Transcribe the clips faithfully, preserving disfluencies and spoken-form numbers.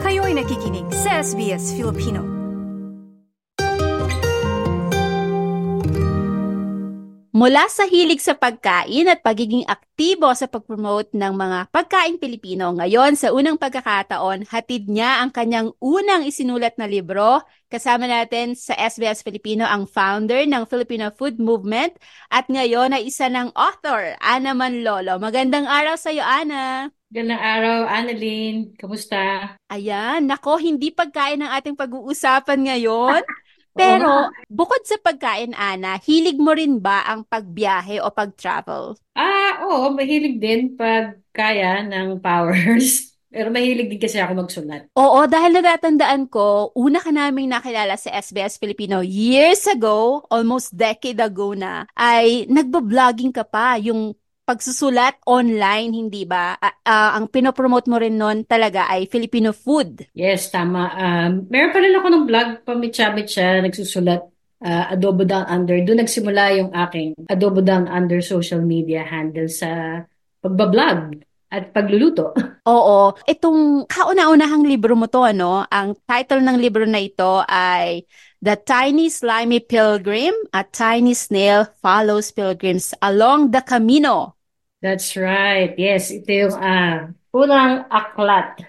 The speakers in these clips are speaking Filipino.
Kayo'y nakikinig sa S B S Filipino. Mula sa hilig sa pagkain at pagiging aktibo sa pag-promote ng mga pagkaing Pilipino, ngayon sa unang pagkakataon, hatid niya ang kanyang unang isinulat na libro. Kasama natin sa S B S Filipino ang founder ng Filipino Food Movement at ngayon ay isa ng author, Ana Manlolo. Magandang araw sa iyo, Ana! Gandang araw, Annalyn. Kamusta? Ayan, nako, hindi pagkain ang ating pag-uusapan ngayon. Oo nga. Pero bukod sa pagkain, Ana, hilig mo rin ba ang pagbiyahe o pag-travel? Ah, oo, mahilig din pag kaya ng powers. Pero mahilig din kasi ako magsulat. Oo, dahil natatandaan ko, una ka naming nakilala sa S B S Filipino years ago, almost decade ago na, ay nagbo-vlogging ka pa, yung pagsusulat online, hindi ba? Ah, ah, ang pinopromote mo rin nun talaga ay Filipino food. Yes, tama. Um, meron pa rin ako ng blog, pamitsa-mitsa, nagsusulat, ah, Adobo Down Under. Doon nagsimula yung aking Adobo Down Under social media handle sa pagbablog at pagluluto. Oo, itong kauna-unahang libro mo to, ano? Ang title ng libro na ito ay The Tiny Slimy Pilgrim, A Tiny Snail Follows Pilgrims Along the Camino. That's right. Yes, ito yung ah, unang aklat.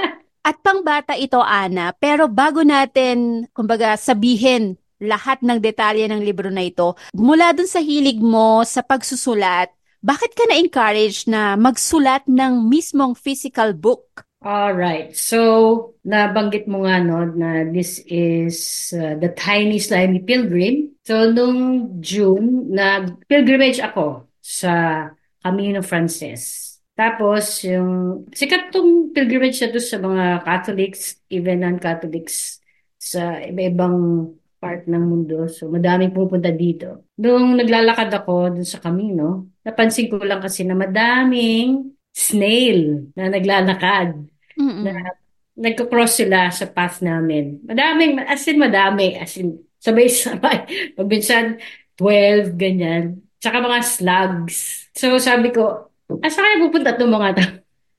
At pangbata ito, Ana, pero bago natin, kumbaga, sabihin lahat ng detalye ng libro na ito, mula dun sa hilig mo sa pagsusulat, bakit ka na-encourage na magsulat ng mismong physical book? All right. So, nabanggit mo nga no na this is uh, the Tiny Slimy Pilgrim. So, nung June, nag-pilgrimage ako sa Camino Frances. Tapos, yung sikat tong pilgrimage na to sa mga Catholics, even non-Catholics sa iba-ibang part ng mundo. So, madaming pupunta dito. Nung naglalakad ako dun sa Camino, napansin ko lang kasi na madaming snail na naglalakad na Mm-mm. nagko-cross sila sa path namin. Madaming, as in madami, as in sabay-sabay. Pag minsan, twelve, ganyan. Tsaka mga slugs. So sabi ko, asa kaya pupunta itong mga to?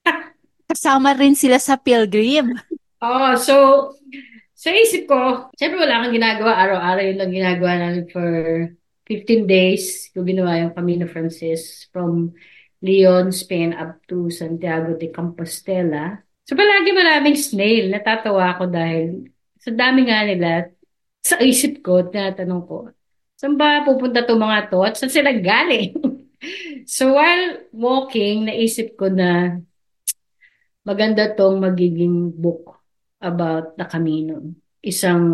Kasama rin sila sa pilgrim. Oh, so, sa isip ko, syempre wala kang ginagawa. Araw-araw yun lang ginagawa namin for fifteen days. Ko ginawa yung Camino Frances from Leon, Spain up to Santiago de Compostela. So palagi maraming snail. Natatawa ako dahil sa dami nga nila, sa isip ko, tinatanong ko, saan ba pupunta to mga to at saan sila galing? So while walking, naisip ko na maganda tong magiging book about the Camino. Isang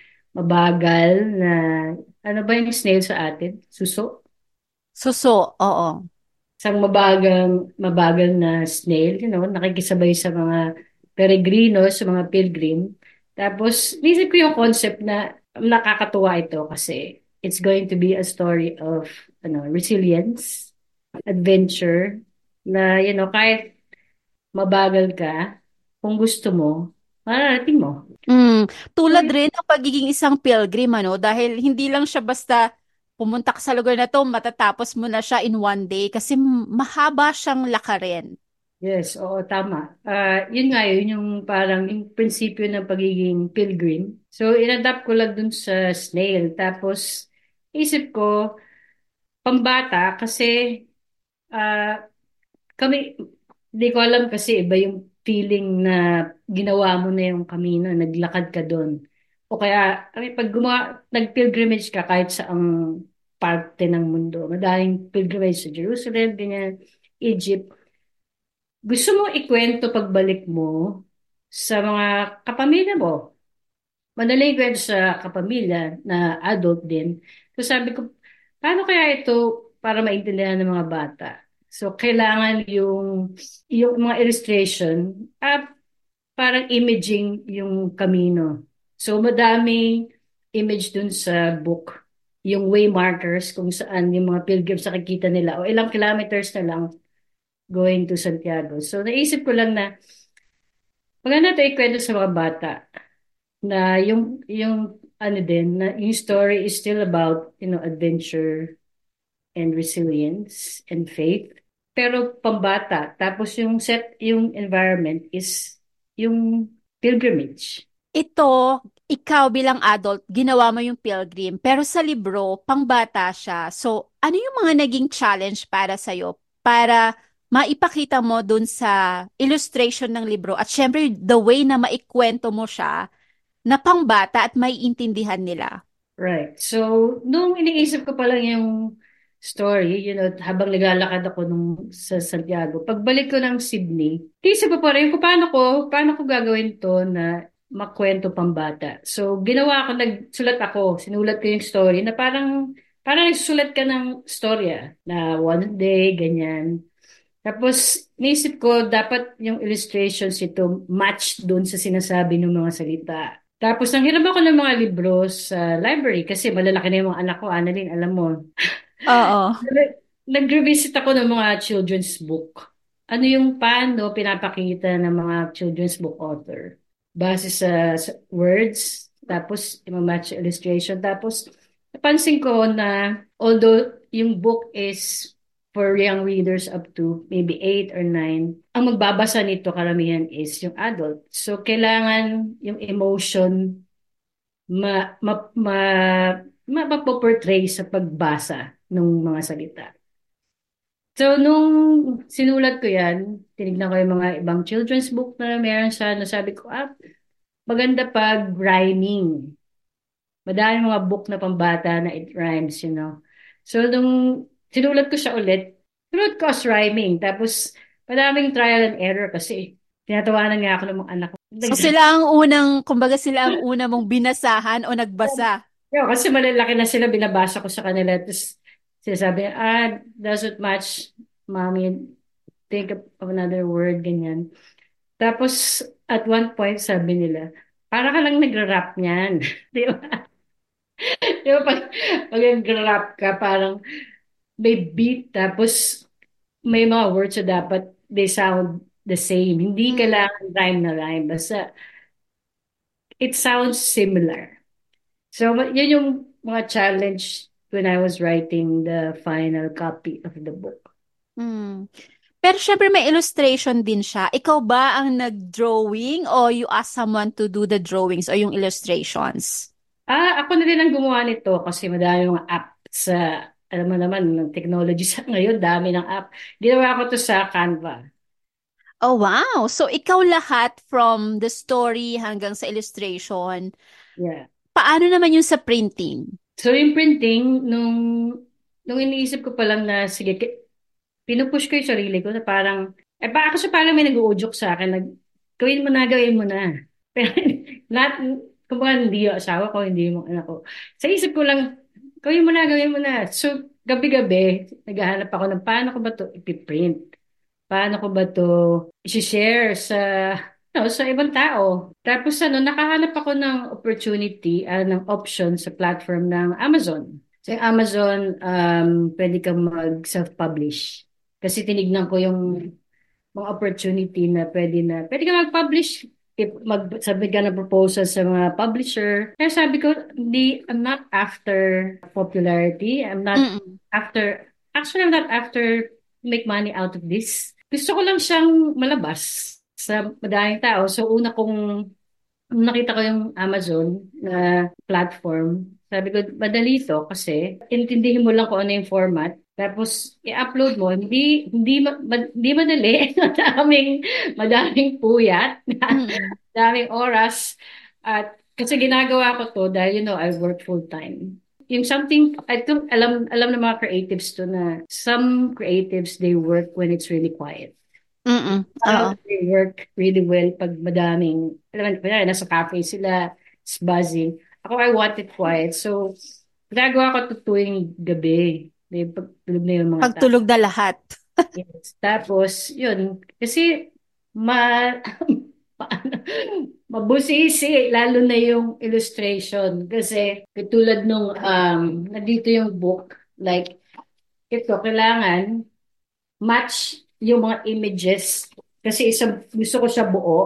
mabagal na, ano ba yung snail sa atin? Suso? Suso, oo. Isang mabagang, mabagal na snail, you know, nakikisabay sa mga peregrino, sa mga pilgrim. Tapos, nisip ko yung concept na nakakatuwa ito kasi it's going to be a story of ano, resilience, adventure, na, you know, kahit mabagal ka, kung gusto mo, mararating mo. Mm, So, tulad rin ng pagiging isang pilgrim, ano, dahil hindi lang siya basta pumunta ka sa lugar na to, matatapos mo na siya in one day kasi m- mahaba siyang lakarin. yes, oo, tama. Ah, yun nga yun, yung parang yung prinsipyo ng pagiging pilgrim. So, inadapt ko lang dun sa snail. Tapos, isip ko, pambata, kasi ah, kami, hindi ko alam kasi iba yung feeling na ginawa mo na yung kamino, naglakad ka doon. O kaya, kami, pag gumawa, nag-pilgrimage ka kahit sa ang parte ng mundo, madaling pilgrimage sa Jerusalem, ganyan, Egypt, gusto mo ikwento pagbalik mo sa mga kapamilya mo. Madaling kwento sa kapamilya na adult din. So sabi ko, paano kaya ito para maintindihan ng mga bata? So kailangan yung yung mga illustration at parang imaging yung kamino. So madaming image dun sa book. Yung way markers kung saan yung mga pilgrims nakikita nila o ilang kilometers na lang going to Santiago. So naisip ko lang na maganda ito ikwento sa mga bata na yung yung ano din na yung story is still about you know adventure and resilience and faith pero pambata tapos yung set yung environment is yung pilgrimage. Ito, ikaw bilang adult, ginawa mo yung pilgrim, pero sa libro, pangbata siya. So, ano yung mga naging challenge para sa'yo para maipakita mo dun sa illustration ng libro at syempre the way na maikwento mo siya na pangbata at maiintindihan nila? Right. So, nung iniisip ko pa lang yung story, you know, habang naglalakad ako nung sa Santiago, pagbalik ko ng Sydney, isip ko pa rin kung paano ko, paano ko gagawin to na makwento pambata. So, ginawa ko, nagsulat ako, sinulat ko yung story na parang, parang nagsulat ka ng storya na one day, ganyan. Tapos, naisip ko, dapat yung illustrations ito match doon sa sinasabi ng mga salita. Tapos, nanghiram ako ng mga libro sa library kasi malalaki na yung mga anak ko, Annalyn, alam mo. Oo. Nag-revisit ako ng mga children's book. Ano yung paano pinapakita ng mga children's book author? Base sa, sa words, tapos imamatch illustration. Tapos, napansin ko na although yung book is for young readers up to maybe eight or nine, ang magbabasa nito karamihan is yung adult. So, kailangan yung emotion ma, ma, ma, ma, mapoportray sa pagbasa ng mga salita. So, nung sinulat ko yan, tinignan ko yung mga ibang children's book na meron siya, nasabi ko, ah, maganda pag rhyming. Madami mga book na pambata na it rhymes, you know. So, nung sinulat ko siya ulit, sinulat ko as rhyming. Tapos, madaming trial and error kasi tinatawanan nga ako ng mga anak ko. So sila ang unang, kumbaga sila ang una mong binasahan o nagbasa. Yo, kasi malalaki na sila, binabasa ko sa kanila. Tapos, sinasabi, ah, doesn't match, mommy. Think of another word, ganyan. Tapos, at one point, sabi nila, para ka lang nagra-rap niyan. Di ba? Di ba, pag, pag nagra-rap ka, parang may beat, tapos may mga words na dapat they sound the same. Hindi Mm. kailangan rhyme na rhyme. Basta, it sounds similar. So, yun yung mga challenge when I was writing the final copy of the book. Mm. Pero syempre may illustration din siya. Ikaw ba ang nag-drawing o you ask someone to do the drawings o yung illustrations? Ah, ako na din ang gumawa nito kasi madami mga app sa, alam mo naman, ng technology sa ngayon, dami ng app. Ginawa ko to sa Canva. Oh, wow. So ikaw lahat from the story hanggang sa illustration. Yeah. Paano naman yung sa printing? So, yung printing, nung, nung iniisip ko pa lang na, sige, ki- pinupush ko yung sarili ko na parang, eh, ba ako siya parang may nag-uudyok sa akin, nag, gawin mo na, gawin mo na. Pero, not, kumbaga, hindi yung asawa ko, hindi yung anak ko. Sa isip ko lang, gawin mo na, gawin mo na. So, gabi-gabi, naghahanap ako ng paano ko ba to ipiprint? Paano ko ba to i-share sa no, sa ibang tao. Tapos ano, nakahanap ako ng opportunity, ah, ng option sa platform ng Amazon. Sa Amazon, um, pwede kang mag-self-publish. Kasi tinignan ko yung mga opportunity na pwede na, pwede ka mag-publish, if mag-submit ka ng proposal sa mga publisher. Kaya sabi ko, hindi, I'm not after popularity. I'm not Mm-mm. after, actually, I'm not after make money out of this. Gusto ko lang siyang malabas sa madaming tao. So, una kong nung nakita ko yung Amazon na platform, sabi ko, madali to kasi intindihin mo lang kung ano yung format. Tapos, i-upload mo, hindi, hindi, ma- ma- hindi madali. madaming, madaming puyat, Mm-mm. madaming oras. At kasi ginagawa ko to dahil, you know, I work full time. Yung something, I think, alam, alam ng mga creatives to na some creatives, they work when it's really quiet. Mm-mm. Oo. Uh, they work really well pag madaming, alam mo, kunyari, nasa cafe sila, it's buzzing. Ako, I want it quiet. So, ginagawa ko to tuwing gabi. May pagtulog na yung mga tao. Pagtulog na lahat. Yes. Tapos, yun, kasi ma, paano, mabusisi, lalo na yung illustration. Kasi, katulad nung, um, nandito yung book, like, ito, kailangan match yung mga images kasi isang gusto ko siya buo.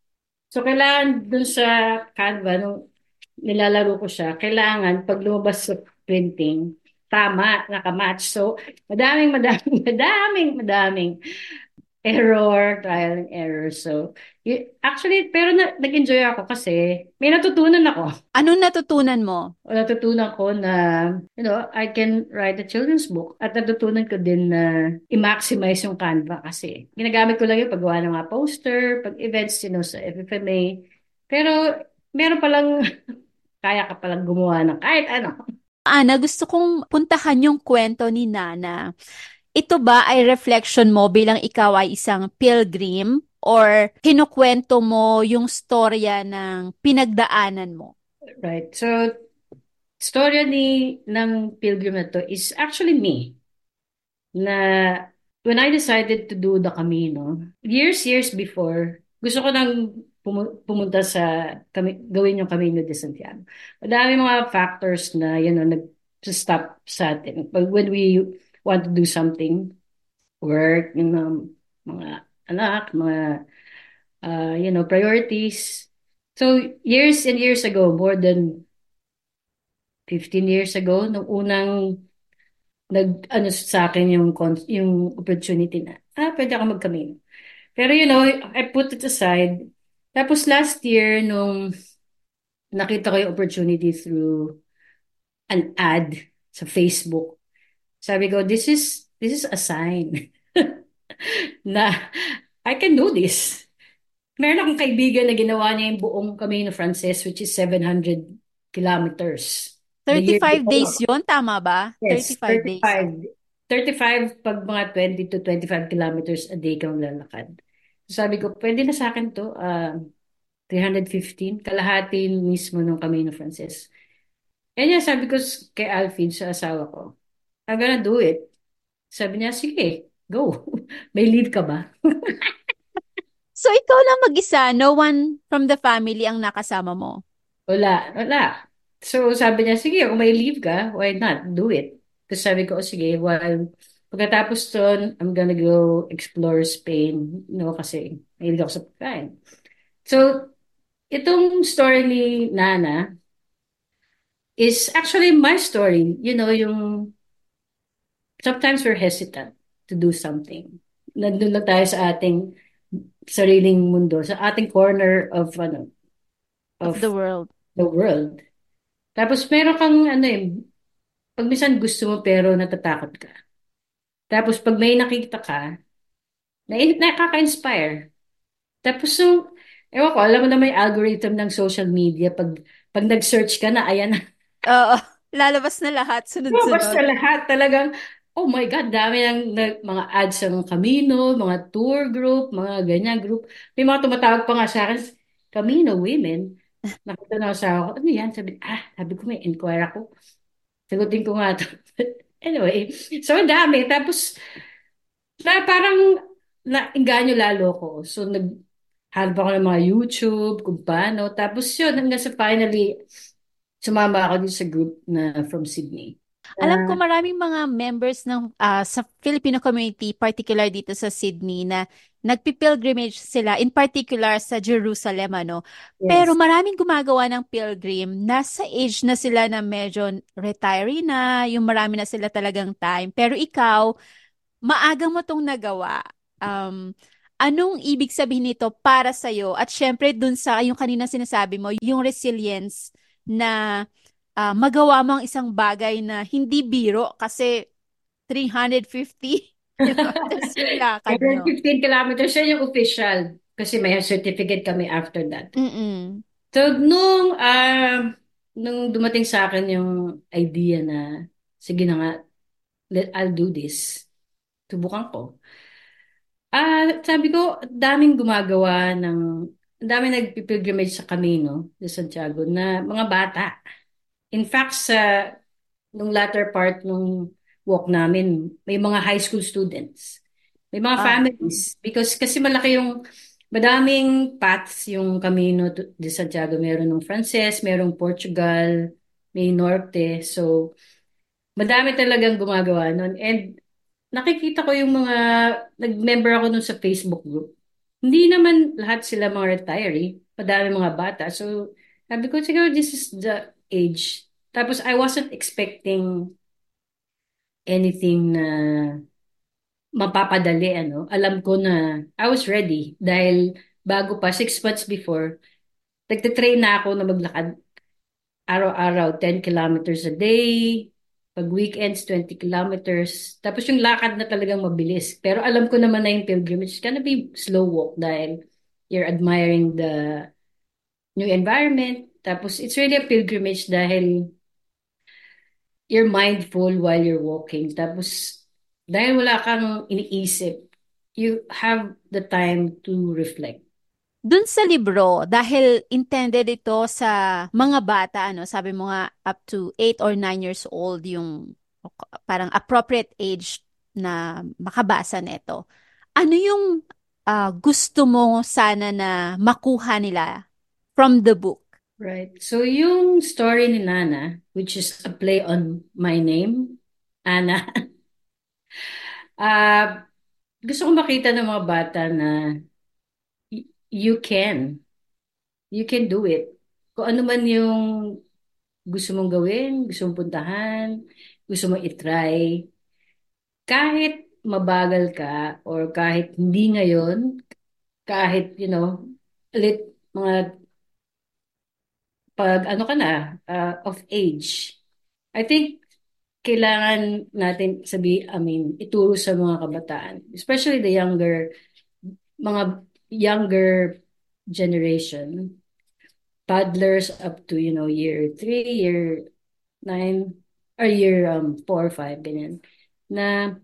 So kailangan dun sa Canva nung nilalaro ko siya, kailangan pag lumabas sa printing, tama, nakamatch. So madaming, madaming, madaming, madaming error, trial and error. So, y- actually, pero na, nag-enjoy ako kasi may natutunan ako. Anong natutunan mo? Natutunan ko na, you know, I can write a children's book. At natutunan ko din na i-maximize yung Canva kasi ginagamit ko lang yung paggawa ng mga poster, pag events, you know, sa F F M A. Pero meron palang, kaya ka palang gumawa ng kahit ano. Ana, gusto kong puntahan yung kwento ni Nana. Ito ba ay reflection mo bilang ikaw ay isang pilgrim or kinukwento mo yung storya ng pinagdaanan mo? Right. So, storya ni ng pilgrim na to is actually me. Na when I decided to do the Camino, years, years before, gusto ko nang pumu- pumunta sa, kami, gawin yung Camino de Santiago. Madami mga factors na, you know, nag-stop sa atin. But when we want to do something, work, you know, mga anak, mga, uh, you know, priorities. So, years and years ago, more than fifteen years ago, nung unang nag ano sa akin yung con- yung opportunity na ah pwede ako mag-Camino. Pero you know, I put it aside. Tapos last year nung nakita ko yung opportunity through an ad sa Facebook, sabi ko this is this is a sign na I can do this. Meron akong kaibigan na ginawa niya yung buong Camino Frances which is seven hundred kilometers. The year thirty-five days before. yun, tama ba? Yes, thirty-five days. thirty-five. thirty-five pag mga twenty to twenty-five kilometers a day kang lalakad. So sabi ko, pwede na sa akin to. Uh, three hundred fifteen, kalahati mismo nung Camino Frances. And yan, sabi ko s- kay Alfie, sa asawa ko, I'm gonna do it. Sabi niya, sige, go. May leave ka ba? So, ikaw lang mag-isa, no one from the family ang nakasama mo. Wala, wala. So sabi niya, sige, kung may leave ka, why not? Do it. Tapos sabi ko, "Oh, sige, while pagkatapos doon, I'm gonna go explore Spain, no, kasi mahilig ako sa pagkain. So, itong story ni Nana is actually my story. You know, yung sometimes we're hesitant to do something. Nandun lang tayo sa ating sariling mundo, sa ating corner of, ano, Of of the world. the world. Tapos meron kang, ano eh, pag minsan gusto mo pero natatakot ka. Tapos pag may nakita ka, na nakaka-inspire. Tapos so, ewan ko, alam mo na may algorithm ng social media. Pag, pag nag-search ka na, ayan na. Oo, lalabas na lahat, Oh, basta sunod-sunod. lahat talagang, oh my God, dami ng, ng mga ads ng Camino, mga tour group, mga ganyan group. May mga tumatawag pa nga sa akin, Camino Women. Nakita na ako sa ako, ano yan? Sabi, ah, sabi ko may inquire ako. Sagutin ko nga to. Anyway, so ang dami. Tapos, na parang nainganyo lalo ko. So, naghanap ako ng mga YouTube, kung paano. Tapos yun, hanggang sa finally, sumama ako din sa group na from Sydney. Alam ko Uh, maraming mga members ng ah, sa Filipino community, particular dito sa Sydney, na nagpi-pilgrimage sila, in particular sa Jerusalem, ano. Pero yes. maraming gumagawa ng pilgrim, nasa age na sila na medyo retiree na, yung marami na sila talagang time. Pero ikaw, maaga mo tong nagawa. Um, anong ibig sabihin nito para sa'yo? At syempre, dun sa yung kanina sinasabi mo, yung resilience na ah, magawa mo ang isang bagay na hindi biro kasi three hundred fifty kilometers yung lakad nyo. fifteen kilometers, yan yung official. Kasi may certificate kami after that. Mm-mm. So, nung, ah, nung dumating sa akin yung idea na, sige na nga, let, I'll do this. Subukan ko. Ah, sabi ko, daming gumagawa ng, daming nagpipilgrimage sa Camino de Santiago na mga bata. In fact, sa nung latter part nung walk namin, may mga high school students. May mga Ah, families. Because kasi malaki yung, madaming paths yung Camino to- de Santiago. Meron ng Frances, merong Portugal, may Norte. So, madami talagang gumagawa nun. And nakikita ko yung mga, nag-member ako nun sa Facebook group. Hindi naman lahat sila mga retiree, madami mga bata. So, sabi ko, siguro this is the age. Tapos, I wasn't expecting anything na mapapadali, ano. Alam ko na I was ready dahil bago pa, six months before, nagtitrain na ako na maglakad araw-araw, ten kilometers a day. Pag weekends, twenty kilometers. Tapos yung lakad na talagang mabilis. Pero alam ko naman na yung pilgrimage, it's gonna be slow walk dahil you're admiring the new environment. Tapos it's really a pilgrimage dahil you're mindful while you're walking. Tapos dahil wala kang iniisip, you have the time to reflect. Dun sa libro, dahil intended ito sa mga bata, ano, sabi mo nga up to eight or nine years old yung parang appropriate age na makabasa nito. Ano yung ah, gusto mo sana na makuha nila from the book? Right. So yung story ni Nana, which is a play on my name, Ana, ah gusto ko makita ng mga bata na y- you can. You can do it. Kung ano man yung gusto mong gawin, gusto mong puntahan, gusto mong itry, kahit mabagal ka or kahit hindi ngayon, kahit, you know, lit, mga pag ano ka na, uh, of age. I think kailangan natin sabi, I mean, ituro sa mga kabataan, especially the younger, mga younger generation, toddlers up to, you know, year three, year nine, or year um, four, five, ganyan, na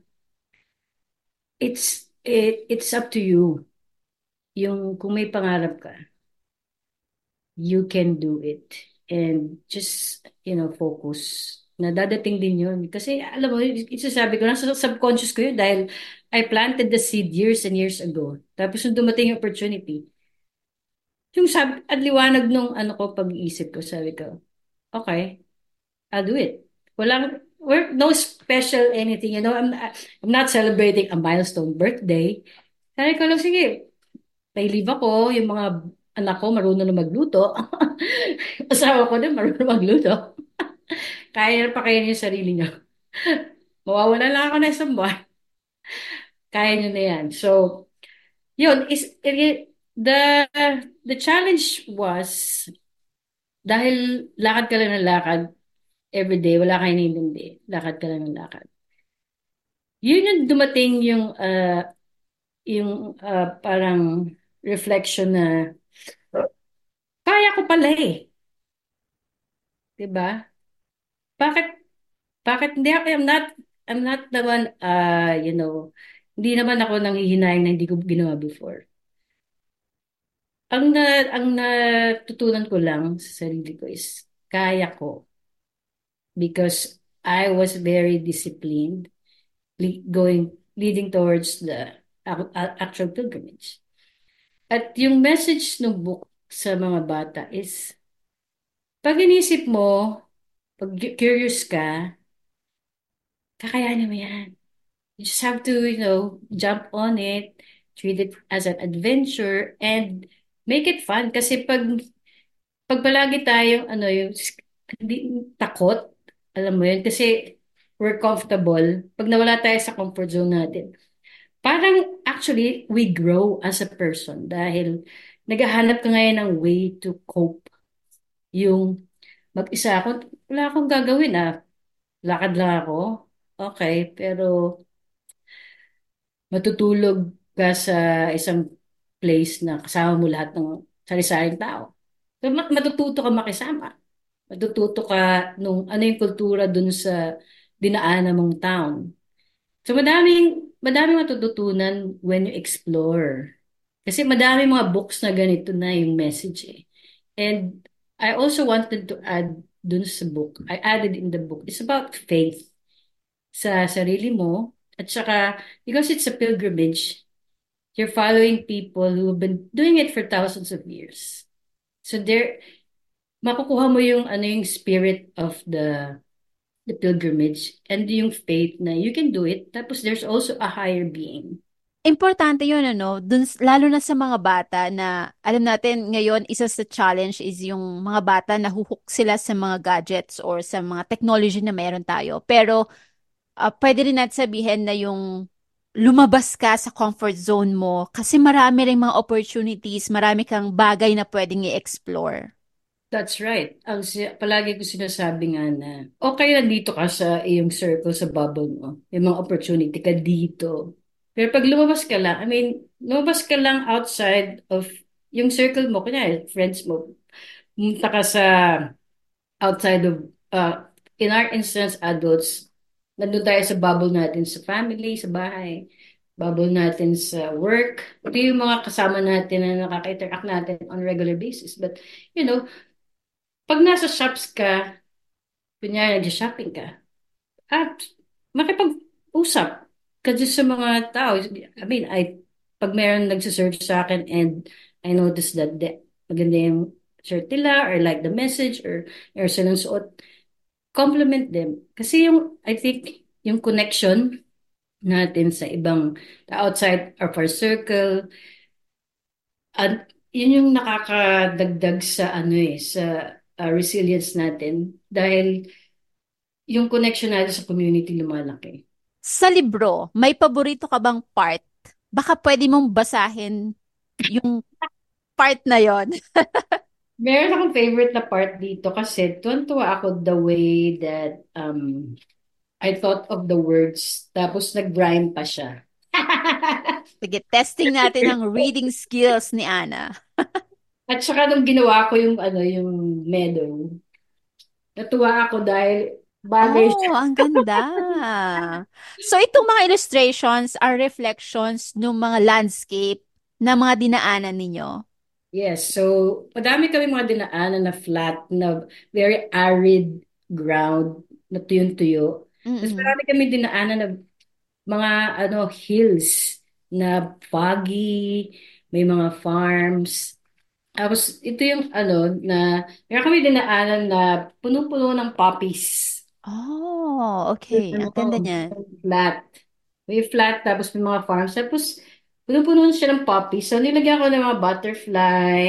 it's, it, it's up to you. Yung kung may pangarap ka, you can do it. And just, you know, focus na dadating din yun. Kasi alam mo, isasabi ko, nasa subconscious ko yun dahil I planted the seed years and years ago. Tapos nung dumating yung opportunity, yung sabi, at liwanag nung ano ko, pag-iisip ko, sabi ko, okay, I'll do it. Walang, we're, no special anything, you know, I'm, I'm not celebrating a milestone birthday. Sabi ko lang, sige, may leave ako, yung mga anak ko marunong na magluto. Asawa ko din marunong magluto. Kaya na pa kayo yung sarili niyo. Mawawala lang ako na isang buwan. Kaya niyo na yan. So, yun, is, it, the, the challenge was, dahil lakad ka lang ng lakad, everyday, wala kang inintindi. Lakad ka lang ng lakad. Yun yung dumating yung, uh, yung uh, parang reflection na, kaya ko pala eh. Diba? Bakit, bakit hindi ako, I'm not, I'm not naman, uh, you know, hindi naman ako nanghihinayang na hindi ko ginawa before. Ang na, ang natutunan ko lang sa sarili ko is, kaya ko. Because I was very disciplined, le- going, leading towards the ac- a- actual pilgrimage. At yung message ng book sa mga bata is, pag inisip mo, pag curious ka, kakayanin mo yan. You just have to, you know, jump on it, treat it as an adventure, and make it fun. Kasi pag, pag palagi tayong, ano, yung, hindi, takot, alam mo yun, kasi we're comfortable. Pag nawala tayo sa comfort zone natin, parang actually, we grow as a person dahil naghahanap ka ngayon ng way to cope. Yung mag-isa ako, wala akong gagawin ah. Lakad lang ako. Okay, pero matutulog ka sa isang place na kasama mo lahat ng sari-saring tao. So, mat- matututo ka makisama. Matututo ka nung ano yung kultura dun sa dinaanan mong town. So madaming, madaming matututunan when you explore. Kasi madaming mga books na ganito na yung message eh. And I also wanted to add dun sa book. I added in the book. It's about faith sa sarili mo. At saka, because it's a pilgrimage, you're following people who have been doing it for thousands of years. So there, makukuha mo yung ano yung spirit of the the pilgrimage and yung faith na you can do it. Tapos there's also a higher being. Importante yun, ano, dun, lalo na sa mga bata na, alam natin ngayon, isa sa challenge is yung mga bata na huhook sila sa mga gadgets or sa mga technology na meron tayo. Pero, ah, pwede rin natin sabihin na yung lumabas ka sa comfort zone mo kasi marami ring mga opportunities, marami kang bagay na pwedeng i-explore. That's right. Ang si- palagi ko sinasabi nga na okay lang dito ka sa iyong circle, sa bubble mo. May mga opportunity ka dito. Pero pag lumabas ka lang, I mean, lumabas ka lang outside of yung circle mo, kunya friends mo, pumunta ka sa outside of, uh, in our instance, adults, nandun tayo sa bubble natin sa family, sa bahay, bubble natin sa work. Ito yung mga kasama natin na nakaka-interact natin on a regular basis. But, you know, pag nasa shops ka, kunyari nag-shopping ka, at makipag-usap ka dyan sa mga tao. I mean, I, pag meron nagsisearch sa akin and I notice that the, maganda yung shirt nila or like the message or or silang suot, compliment them. Kasi yung, I think, yung connection natin sa ibang outside of our circle, at yun yung nakakadagdag sa ano eh, sa uh, resilience natin dahil yung connection natin sa community lumalaki. Sa libro, may paborito ka bang part? Baka pwede mong basahin yung part na yon. Meron akong favorite na part dito kasi tuwan-tuwa ako the way that um, I thought of the words tapos nag-rhyme pa siya. Sige, testing natin ang reading skills ni Ana. At saka nung ginawa ko yung ano yung meadow, natuwa ako dahil bagay siya. Oh, ang ganda. So, itong mga illustrations are reflections ng mga landscape na mga dinaanan ninyo. Yes, so madami kami mga dinaanan na flat, na very arid ground, na tuyong-tuyo. Tapos Mm-mm. marami kami dinaanan na mga ano hills na foggy, may mga farms. Tapos ito yung ano na meron kami dinaanan na puno-puno ng poppies. Oh, okay. Ang ganda Ano, niyan. flat. May flat tapos may mga farms. Tapos puno-puno siya ng poppies. So nilagyan ko ng mga butterfly.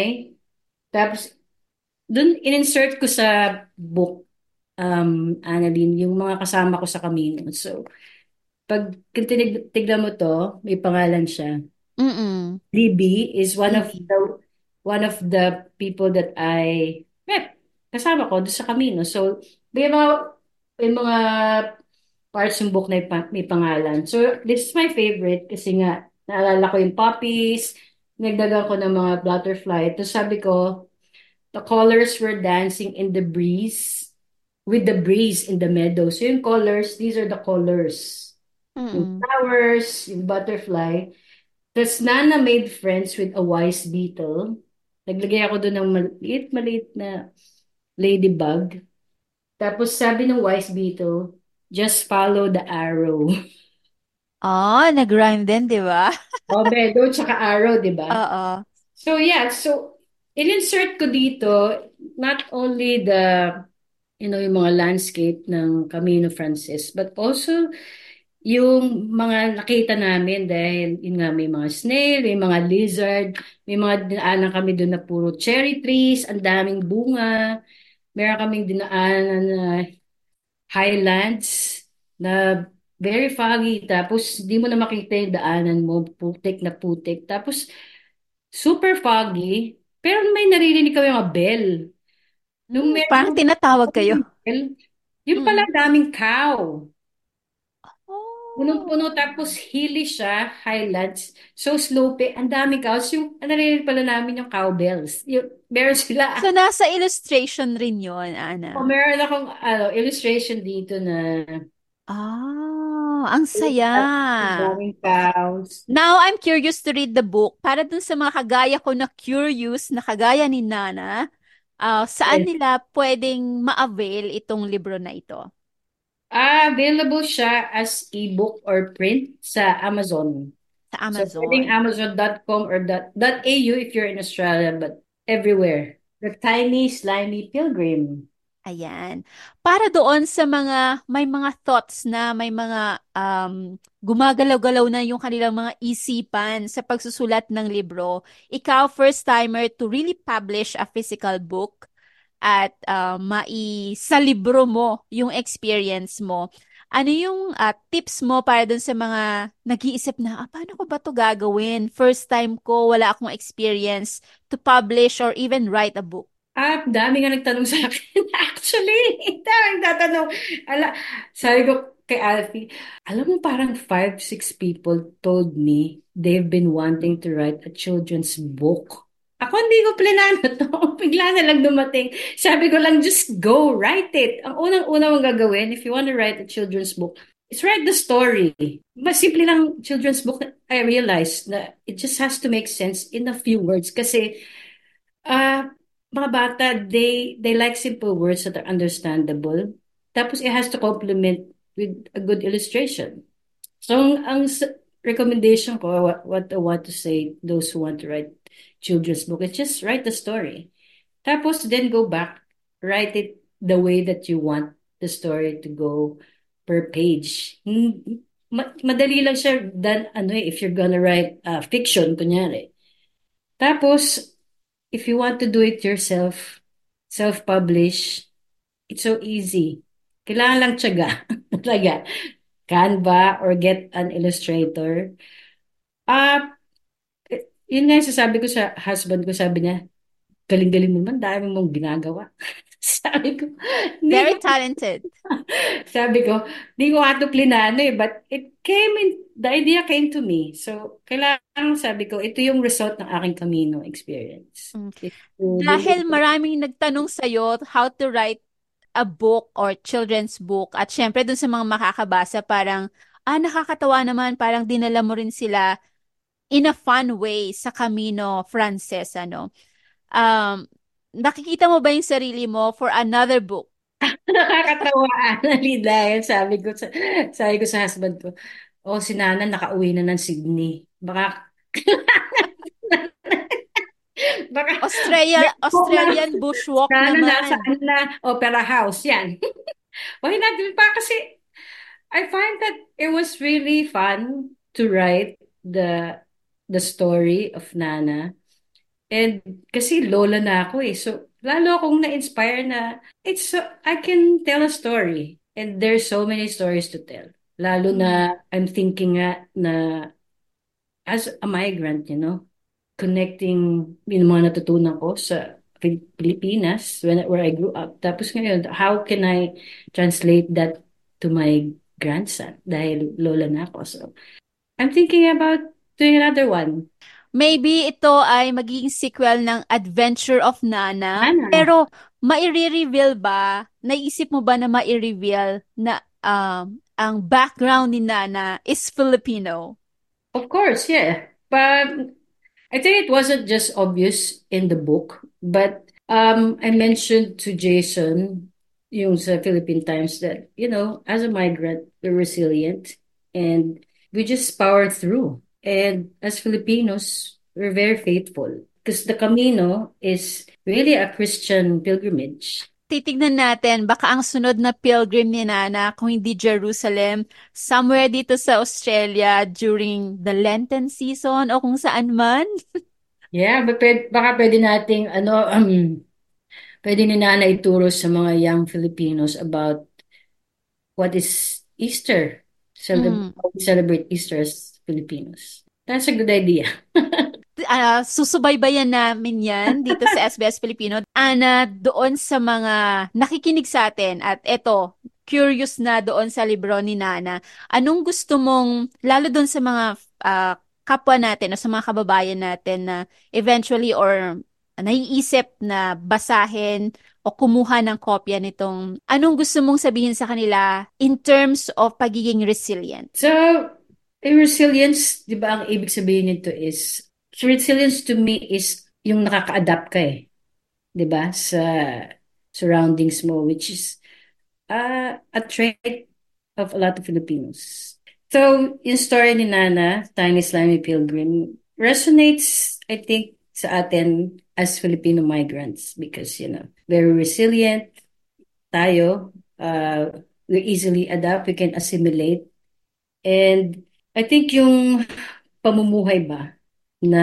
Tapos dun in-insert ko sa book, um, Annalyn, yung mga kasama ko sa Camino. So pag tinig, tignan mo to, may pangalan siya. Mm-mm. Libby is one of Libby. the one of the people that I met. Kasama ko doon sa Camino. So, may mga may mga parts yung book na may pa- may pangalan. So, this is my favorite kasi nga naalala ko yung poppies, nagdagan ko ng mga butterfly. Tapos sabi ko, the colors were dancing in the breeze, with the breeze in the meadow. So, yung colors, these are the colors. Yung Mm-mm. flowers, yung butterfly. Tapos Nana made friends with a wise beetle. Naglagay ako doon ng maliit-maliit na ladybug. Tapos sabi ng wise beetle, just follow the arrow. Oh, nag-rhyme din, di ba? Oh, meadow tsaka arrow, di ba? Oo. So yeah, so in-insert ko dito not only the, you know, yung mga landscape ng Camino Frances, but also yung mga nakita namin dahil yun nga may mga snail, may mga lizard, may mga dinaanan kami doon na puro cherry trees, ang daming bunga. Meron kaming dinaanan na highlands na very foggy. Tapos di mo na makita yung daanan mo, putik na putik. Tapos super foggy, pero may naririnig kami mga bell. Nung Mm, parang medyo tinatawag kayo. yung bell, yung pala Mm. daming cow. Punong-puno Oh. tapos hilly siya, highlands. So slope, ang dami cows. Yung, ang narinig pala namin yung cowbells. Yung, meron sila. So, nasa illustration rin yon, O Ana. meron akong ano, illustration dito na Ah, ang saya. ang daming cows. Now, I'm curious to read the book. Para dun sa mga kagaya ko na curious, na kagaya ni Nana, ah, saan Yes. nila pwedeng ma-avail itong libro na ito? Ah, available siya as ebook or print sa Amazon. Sa So pwedeng Amazon. amazon dot com or dot, .au if you're in Australia, but everywhere. The Tiny Slimy Pilgrim. Ayan. Para doon sa mga may mga thoughts na may mga um, gumagalaw-galaw na yung kanilang mga isipan sa pagsusulat ng libro, ikaw first timer to really publish a physical book at uh, mai sa libro mo yung experience mo. Ano yung ah, tips mo para dun sa mga nag-iisip na, ah, paano ko ba to gagawin? First time ko, wala akong experience to publish or even write a book. At dami nga nagtanong sa akin. Actually, daming tatanong. Ala, sabi ko kay Alfie, alam mo parang five, six people told me they've been wanting to write a children's book. Ako hindi ko plinano to. Bigla na lang dumating. Sabi ko lang, just go, write it. Ang unang-una mong gagawin, if you want to write a children's book, is write the story. Mas simple lang children's book. I realized na it just has to make sense in a few words. Kasi Ah, mga bata, they they like simple words that are understandable. Tapos it has to complement with a good illustration. So ang, ang s- recommendation ko, what, what I want to say, those who want to write children's book, is just write the story. Tapos then go back, write it the way that you want the story to go per page. Hmm, ma- madali lang siya than ano eh, if you're gonna write uh, fiction, kunyari. Tapos, if you want to do it yourself, self-publish, it's so easy. Kailangan lang tiyaga. Talaga. Canva or get an illustrator. Ah, eh, yun nga yung sasabi ko sa husband ko, sabi niya, galing-galing mo naman, dami mong ginagawa. Sabi ko, hindi Very ko, talented. sabi ko, hindi ko ato plinano eh, but it came in, the idea came to me. So, kailangan, sabi ko, ito yung result ng aking Camino experience. Mm. Is to be Dahil maraming nagtanong sa'yo how to write a book or children's book at syempre dun sa mga makakabasa parang, ah, nakakatawa naman, parang dinala mo rin sila in a fun way sa Camino Frances, ano. Um, nakikita mo ba yung sarili mo for another book? nakakatawa, Annalyn, dahil sabi ko sa, sabi ko sa husband ko, oh, si Nana nakauwi na ng Sydney. Baka, baka, Australia, may book na, Australian bushwalk Nana naman. nasaan na Opera House, yan. Why not? Pa kasi, I find that it was really fun to write the the story of Nana. And kasi lola na ako eh. So, lalo akong na-inspire na it's so, I can tell a story. And there's so many stories to tell. Lalo Mm. na I'm thinking nga na as a migrant, you know, connecting yung mga natutunan ko sa Pil- Pilipinas when where I grew up. Tapos ngayon, how can I translate that to my grandson? Dahil lola na ako. So, I'm thinking about doing another one. Maybe ito ay magiging sequel ng Adventure of Nana. Nana. Pero mai-reveal ba? Naisip mo ba na mai-reveal na um, ang background ni Nana is Filipino? Of course, yeah. But I think it wasn't just obvious in the book, but um, I mentioned to Jason, yung sa Philippine Times, that, you know, as a migrant, we're resilient and we just power through. And as Filipinos, we're very faithful because the Camino is really a Christian pilgrimage. Titignan natin, baka ang sunod na pilgrim ni Nana, kung hindi Jerusalem, somewhere dito sa Australia during the Lenten season o kung saan man. Yeah, but pwede, baka pwede nating ano um, pwede ni Nana ituro sa mga young Filipinos about what is Easter? Celeb Mm. how we celebrate Easter as Filipinos. That's a good idea. Ah, susubaybayan namin yan dito sa S B S Filipino. Ana, doon sa mga nakikinig sa atin at eto, curious na doon sa libro ni Nana, anong gusto mong, lalo doon sa mga ah, kapwa natin o sa mga kababayan natin na eventually or naiisip na basahin o kumuha ng kopya nitong, anong gusto mong sabihin sa kanila in terms of pagiging resilient? So, yung resilience, di ba ang ibig sabihin nito is, so resilience to me is yung nakaka-adapt ka eh. Di ba? Sa surroundings mo, which is uh, a trait of a lot of Filipinos. So, yung story ni Nana, Tiny Slimy Pilgrim, resonates, I think, sa atin as Filipino migrants because, you know, very resilient tayo. Uh, we easily adapt, we can assimilate. And I think yung pamumuhay ba na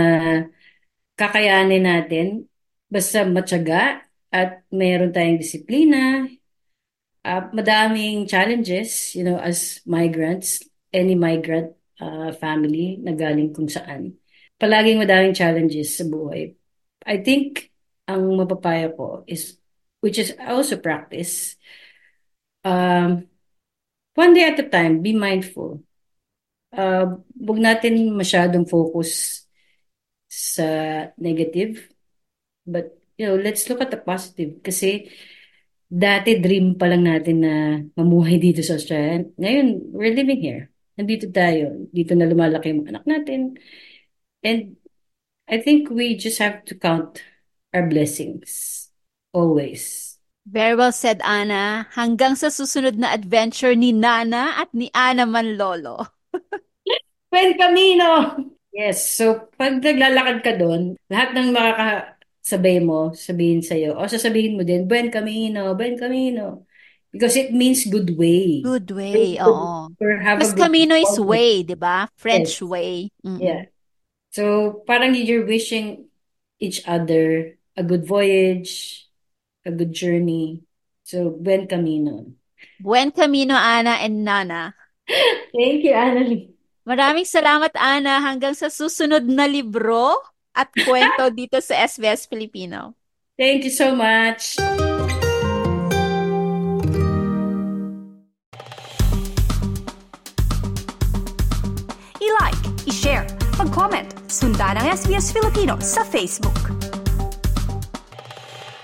kakayanin natin basta matyaga at mayroon tayong disiplina Uh, madaming challenges, you know, as migrants, any migrant uh, family na galing kung saan. Palaging madaming challenges sa buhay. I think ang mapapaya ko is, which is I also practice, um, one day at a time, be mindful. Uh, Huwag natin masyadong focus sa negative, but you know, let's look at the positive. Kasi dati dream pa lang natin na mamuhay dito sa Australia. Ngayon, we're living here. Nandito tayo. Dito na lumalaki yung anak natin. And I think we just have to count our blessings. Always. Very well said, Ana. Hanggang sa susunod na adventure ni Nana at ni Ana Manlolo. Buen Camino! Yes, so pag naglalakad ka doon, lahat ng makakasabay mo, sabihin sa'yo, o sasabihin mo din, Buen Camino, Buen Camino. Because it means good way. Good way, oo. Or have a Mas good Camino is way. way, di ba? French Yes. way. Mm-mm. Yeah. So parang you're wishing each other a good voyage, a good journey. So, Buen Camino. Buen Camino, Ana and Nana. Thank you, Annalie. Maraming salamat, Ana. Hanggang sa susunod na libro at kwento dito sa S B S Filipino. Thank you so much. I-like, i-share, mag-comment, sundan ang S B S Filipino sa Facebook.